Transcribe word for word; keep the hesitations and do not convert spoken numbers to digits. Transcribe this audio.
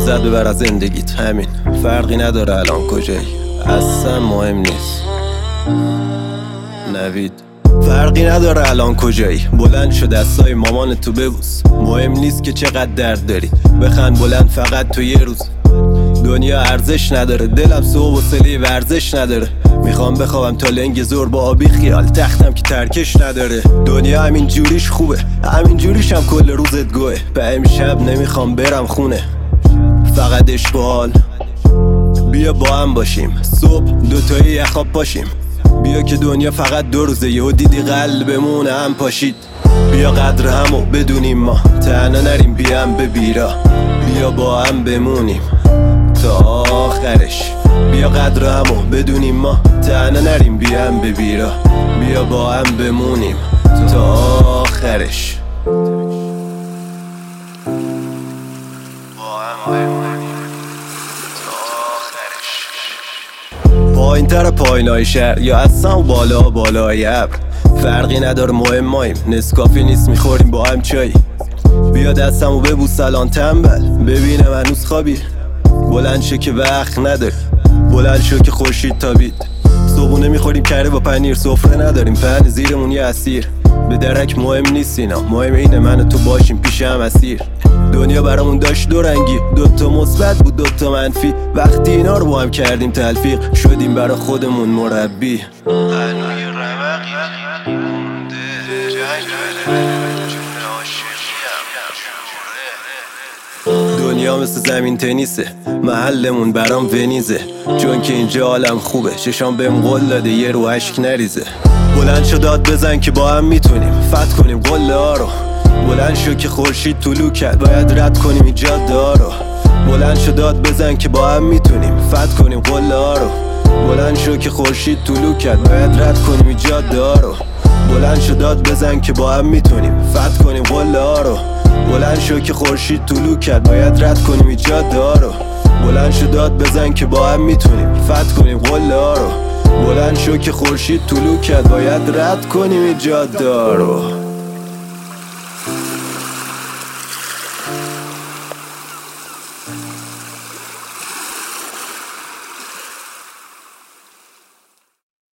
لذت ببر از زندگیت، همین. فرقی نداره الان کجایی، اصلا مهم نیست. نوید. فرقی نداره الان کجایی، بلند شو دستای مامان تو ببوس. مهم نیست که چقدر درد داری، بخند بلند فقط تو یه روز. دنیا ارزش نداره، دلم صبح و سلی ورزش نداره. میخوام بخوابم تا لنگ زور با آبی خیال، تختم که ترکش نداره. دنیا همین جوریش خوبه، همین جوریش هم کل روزت گوه. به امشب نمیخوام برم خونه، فقط عشق و حال. بیا با هم باشیم، صبح دوتایی یخاب پاشیم. بیا که دنیا فقط دو روزه، یهو دیدی قلبمون هم پاشید. بیا قدر همو بدونیم، ما تنها نریم بیام به بیرا. بیا با هم بمونیم تا آخرش. بیا قدر همو بدونیم، ما تنها نریم بیام به بیرا. بیا با هم بمونیم تا آخرش. با هم بمونیم تا آخرش. پایین تر پایینای شهر یا اصلا بالا بالای ابر، فرقی نداره مهم ماییم. نسکافی نیست میخوریم با هم چای. بیا دستمو ببوس الان تنبل، ببینم هنوز خوابی. بلند شو که وقت نداری، بلند شو که خورشید تابید. صبحونه میخوریم کره با پنیر، سفره نداریم پهن زیرمون یه اسیر. به درک مهم نیست اینا، مهم اینه من و تو باشیم پیش هم اسیر. دنیا برامون داشت دو رنگی، دوتا مثبت بود دوتا منفی. وقتی اینا رو با هم کردیم تلفیق، شدیم برا خودمون مربی. هنوی رمقی مونده جنگ بده جون عاشقیم. دنیا مثل زمین تنیسه، محلمون برام ونیزه. چون که اینجا حالم خوبه، چشام بهم قول داده یه رو عشق نریزه. بلند شو داد بزن که با هم میتونیم فتح کنیم قله ها رو. بلند شو که خورشید طلوع کرد، باید رد کنیم این جاده ها رو. بلند شو داد بزن که با هم میتونیم فتح کنیم قله ها رو. بلند شو که خورشید طلوع کرد، باید رد کنیم این جاده ها رو. بلند شو داد بزن که با هم میتونیم فتح کنیم قله ها رو. بلند شو که خورشید طلوع کرد، باید رد کنیم این جاده ها رو. بلند شو داد بزن که با هم میتونیم فتح کنیم قله ها رو. بلند شو که خورشید طلوع کرد، باید رد کنیم این جاده ها رو.